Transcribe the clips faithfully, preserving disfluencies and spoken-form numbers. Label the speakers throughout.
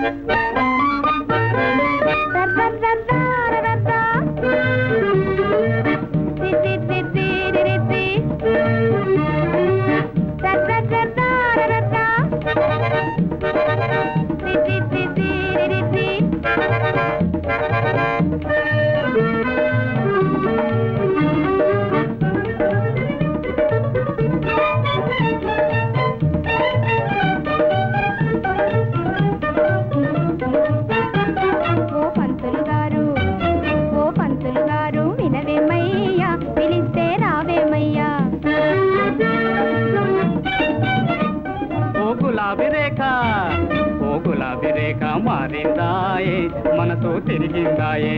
Speaker 1: మారిందాయే మనసు తిరిగిందాయే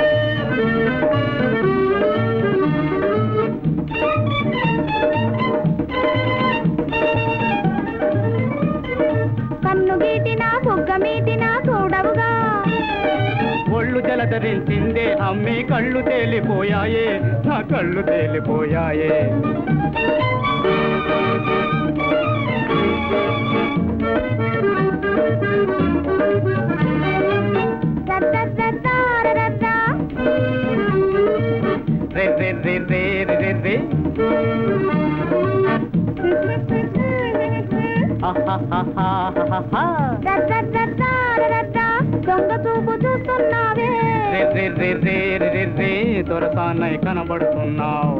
Speaker 2: కన్ను గీటినా బుగ్గ మీటినా చూడవుగా
Speaker 1: ఒళ్ళు జలధరించిందే అమ్మి కళ్ళు తేలిపోయాయే నా కళ్ళు తేలిపోయాయే
Speaker 2: దొంగ చూపు చూస్తున్నావే
Speaker 1: దొరసాన్నై కనబడుతున్నావు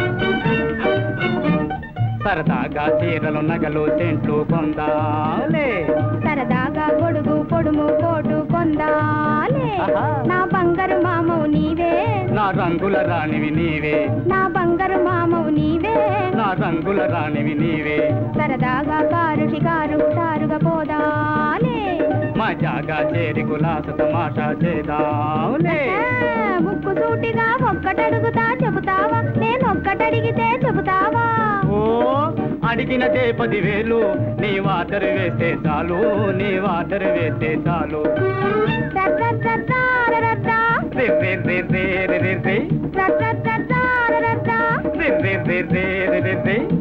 Speaker 1: సరదాగా చీరలు నగలు సెంట్లు కొందాలే
Speaker 2: సరదాగా గొడుగు పొడుము కోటు కొందాలే నా బంగారు మామవు నీవే
Speaker 1: నా రంగుల రాణివి నీవే
Speaker 2: నా బంగారు మామవు నీవే
Speaker 1: నా రంగుల రాణివి నీవే
Speaker 2: సరదాగా కారు షికారు షారుగా పోదాలే
Speaker 1: మజాగా చేరి కులాస తమాషా చేదాలే
Speaker 2: ముక్కు సూటిగా ఒక్కటడుగుతా చెబుతావా నేను ఒక్కటడిగితే చెబుతావా
Speaker 1: ఓ అడిగినదే పదివేలు నీ వాటర్ వేస్తే చాలు నీ వాటర్ వేస్తే చాలు
Speaker 2: రద్ద